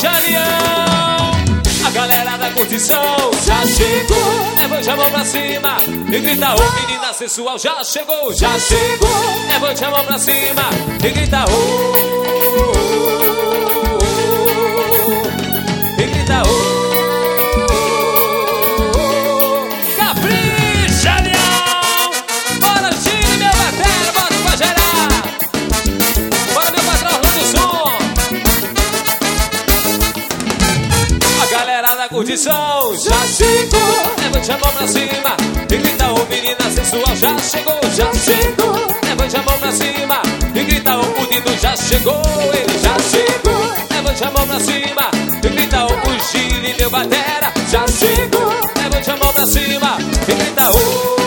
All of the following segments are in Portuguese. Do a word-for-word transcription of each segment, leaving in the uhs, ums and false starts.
Capricha, Leão. A galera da curtição já chegou. Levante a mão pra cima e grita ô, menina sensual já chegou, já chegou. Levante a mão pra cima e grita ô, e grita ô. Capricha, Leão. Bora, Gini, meu batera, bota pra gerar. Bora, meu patrão, roda o som. A galera da curtição já chegou. Levante a mão pra cima e grita ô, menina sensual já chegou, já chegou. Levante a mão pra cima e grita ô, fudido já chegou, ele já chegou. Levante a mão pra cima e grita ô, o Gini, meu batera já chegou. Levante a mão pra cima e grita ô,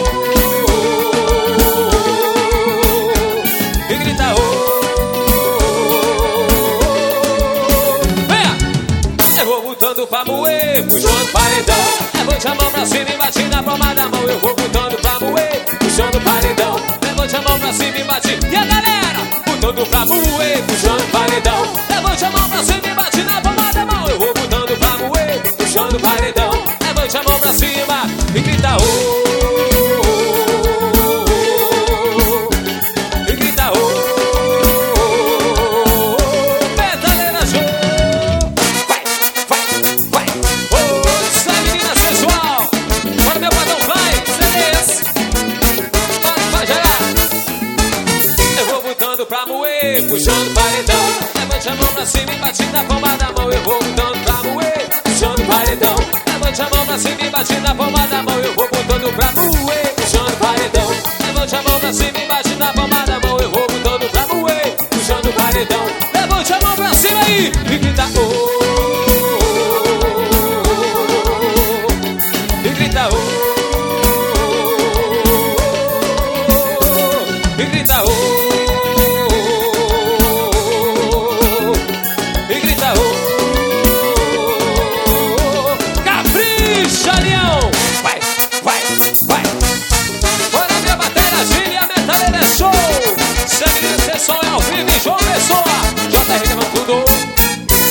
e grita ô. Venha! Eu vou botando pra moer, puxando paredão. Levante a mão pra cima e bate na palma da mão. Eu vou botando pra moer, puxando paredão. Levante a mão pra cima e bate. E a galera, botando pra moer, puxando paredão. Levante a mão pra cima e bate na palma da mão. Eu vou botando pra moer, puxando paredão. Levante a mão pra cima e grita ô, e grita ô. Metaleira show. Vai, vai, vai. Ô, essa menina sensual. Bora, meu padrão, vai, C Ds. Bora, vai gerar. Eu vou botando pra moer, puxando paredão. Levante a mão pra cima e bate na palma da mão. Eu vou botando pra moer, puxando paredão. Levante a mão pra cima e bate na palma da mão. Eu vou botando pra moer, puxando paredão. Levante a mão pra cima e bate na palma da mão. Eu vou botando pra moer, puxando paredão. Levante a mão pra cima aí e grita ô, e grita ô, e grita ô, e grita ô. Capricha, Leão. Vai, vai, vai.